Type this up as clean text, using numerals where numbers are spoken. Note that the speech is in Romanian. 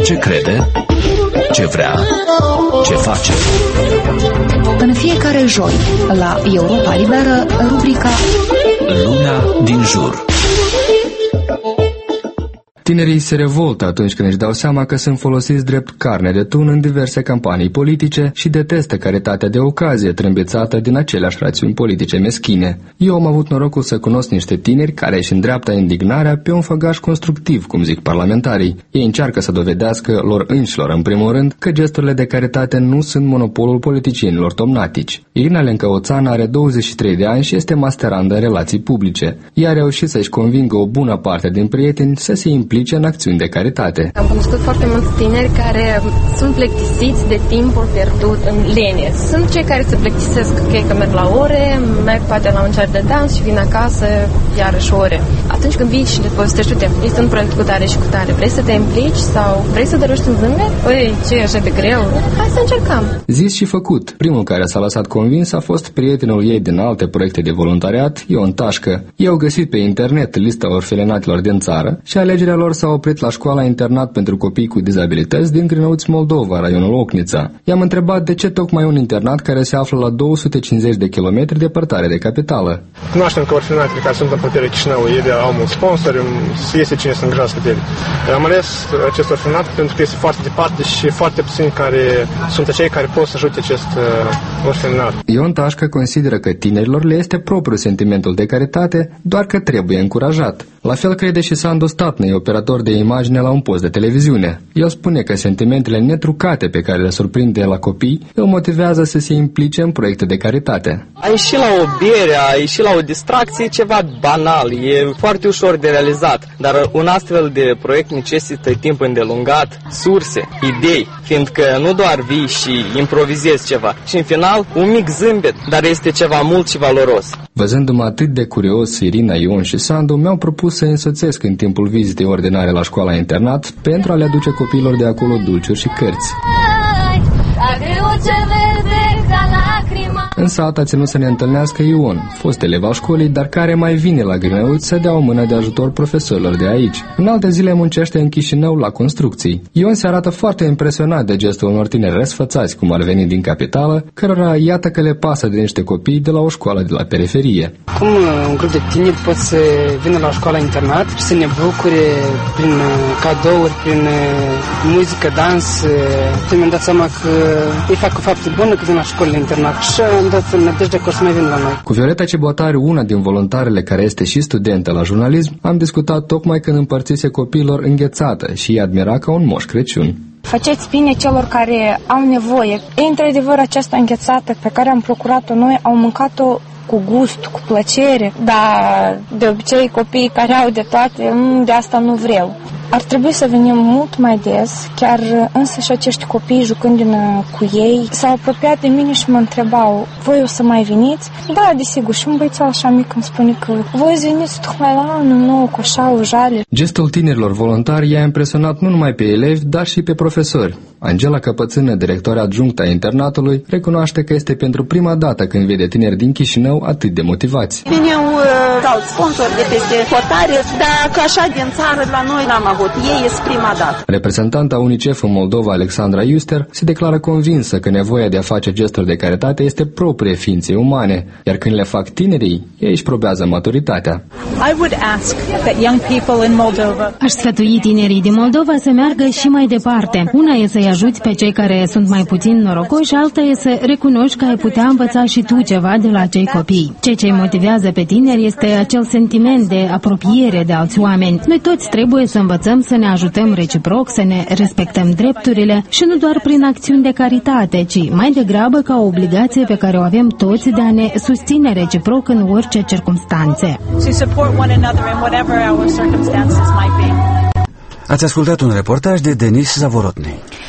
Ce crede, ce vrea, ce face. În fiecare joi, la Europa Liberă, rubrica Luna din jur. Tinerii se revoltă atunci când își dau seama că sunt folosiți drept carne de tun în diverse campanii politice și detestă caritatea de ocazie trâmbițată din aceleași rațiuni politice meschine. Eu am avut norocul să cunosc niște tineri care își îndreaptă indignarea pe un făgaș constructiv, cum zic parlamentarii. Ei încearcă să dovedească lor înșilor, în primul rând, că gesturile de caritate nu sunt monopolul politicienilor tomnatici. Irina Lencăoțan are 23 de ani și este masterandă în relații publice. Ea a reușit să-și convingă o bună parte din prieteni să se implice în acțiuni de caritate. Am cunoscut foarte mulți tineri care sunt plictisiți de timpul pierdut în lene. Sunt cei care se plictisesc că merg la ore, merg poate la un cer de dans și vin acasă iarăși ore. Atunci când vii și le povestești, uite, este un proiect cu tare și cu tare, vrei să te implici sau vrei să dăruiești un zâmbet? Păi, ce e așa de greu? Hai să încercăm. Zis și făcut. Primul care s-a lăsat convins a fost prietenul ei din alte proiecte de voluntariat, Ion Tașcă. Ei au găsit pe internet lista orfelinatilor din țară și alegerea lor s-a oprit la școala-internat pentru copii cu dizabilități din Grânăuți, Moldova, raionul Ocnița. I-am întrebat de ce tocmai un internat care se află la 250 de kilometri departare de capitală. Cunoaștem că orfelinatele care sunt în puterea Chișinăului, ele au mulți sponsori, este cine să îngrijească de ele. Am ales acest orfelinat pentru că este foarte departe și foarte puțini care sunt acei care pot să ajute acest orfelinat. Ion Tașcă consideră că tinerilor le este propriu sentimentul de caritate, doar că trebuie încurajat. La fel crede și Sandu Statnăi, operator de imagine la un post de televiziune. El spune că sentimentele netrucate pe care le surprinde la copii îl motivează să se implice în proiecte de caritate. A ieși la o bere, a ieși la o distracție e ceva banal, e foarte ușor de realizat, dar un astfel de proiect necesită timp îndelungat, surse, idei, fiindcă nu doar vii și improvizezi ceva, și în final un mic zâmbet, dar este ceva mult și valoros. Văzându-mă atât de curios, Irina, Ion și Sandu mi-au propus să însoțesc în timpul vizitei ordinare la școala-internat pentru a le aduce copiilor de acolo dulciuri și cărți. În sat a ținut să ne întâlnească Ion, fost elev al școlii, dar care mai vine la Grânăuți să dea o mână de ajutor profesorilor de aici. În alte zile muncește în Chișinău la construcții. Ion se arată foarte impresionat de gestul unor tineri răsfățați, cum ar veni din capitală, cărora iată că le pasă de niște copii de la o școală de la periferie. Cum un grup de tineri pot să vină la școala-internat și să ne bucure prin cadouri, prin muzică, dans. Mi-am dat seama că ei fac o faptă bună că vin la școala-internat și am dat nădejde că o să mai vin la noi. Cu Violeta Cebotariu, una din voluntarele care este și studentă la jurnalism, am discutat tocmai când împărțise copiilor înghețată și îi admira ca un Moș Crăciun. Faceți bine celor care au nevoie. E într-adevăr această înghețată pe care am procurat-o noi, au mâncat-o cu gust, cu plăcere, dar de obicei copiii care au de toate, de asta nu vreau. Ar trebui să venim mult mai des, chiar însă și acești copii jucând cu ei s-au apropiat de mine și mă întrebau, voi o să mai veniți? Da, desigur, și un băiețel așa mic îmi spune că voi veniți tocmai la anul nou cu așa o jale. Gestul tinerilor voluntari i-a impresionat nu numai pe elevi, dar și pe profesori. Angela Căpățână, directoarea adjunctă a internatului, recunoaște că este pentru prima dată când vede tineri din Chișinău atât de motivați. Veneau alți sponsori de peste hotare, dar că așa din țară la noi n-am avut. Ei este prima dată. Reprezentanta UNICEF în Moldova, Alexandra Iuster, se declară convinsă că nevoia de a face gesturi de caritate este proprie ființei umane, iar când le fac tinerii, ei își probează maturitatea. Aș sfătui tinerii din Moldova să meargă și mai departe. Una e să-i ajuți pe cei care sunt mai puțin norocoși, alta e să recunoști că ai putea învăța și tu ceva de la acei copii. Ceea ce îi motivează pe tineri este acel sentiment de apropiere de alți oameni. Noi toți trebuie să învățăm să ne ajutăm reciproc, să ne respectăm drepturile și nu doar prin acțiuni de caritate, ci mai degrabă ca o obligație pe care o avem toți de a ne susține reciproc în orice circumstanțe. Ați ascultat un reportaj de Denis Zavorotny.